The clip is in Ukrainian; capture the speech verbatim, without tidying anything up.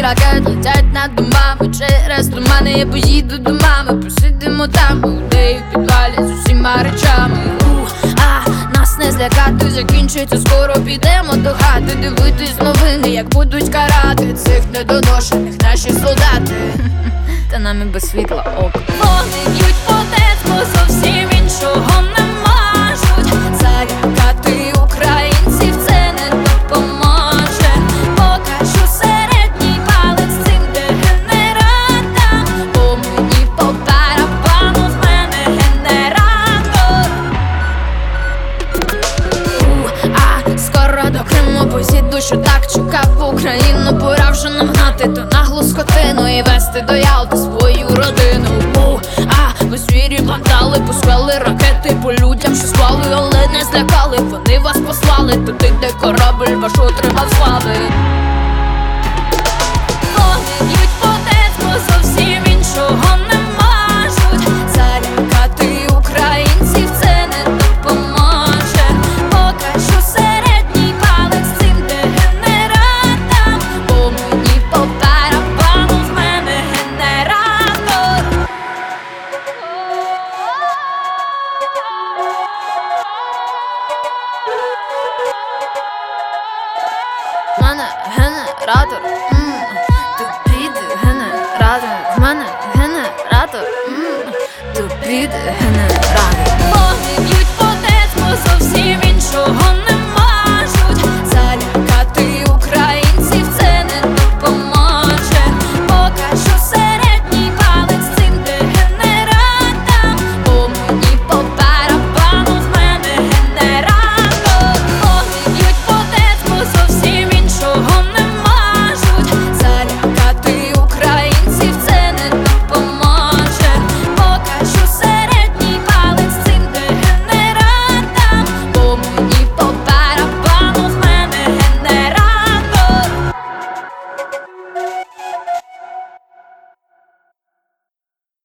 ракет летять над домами. Через тумани я поїду до мами. Посидимо там, у неї в підвалі з усіма речами. У, а, нас не злякати, закінчиться, скоро підемо до хати. Дивитись новини, як будуть карати цих недоношених наші солдати. Та нам і без світла ок. Вони б'ють по Донецьку, зовсім іншого не можуть. Залякати українців це не допоможе. Покажу середній палець цим дегенератам, бо мені по барабану, в мене генератор. У, а, скоро до Криму посіду, що так чекав в Україну. Пора вже нам гнати ту наглу скотину і вести до Ялти свою родину. У, а, в ефірі плантали, пускали ракети по людям, що склали, але не злякали. Вони вас послали туди, де корабль ваш отримав слави. Вони б'ють по Донецьку, зовсім іншого не можуть. Залякати українців це не допоможе. Покажу середній палець цим дегенератам, бо мені по барабану, в мене генератор. В мене генератор. М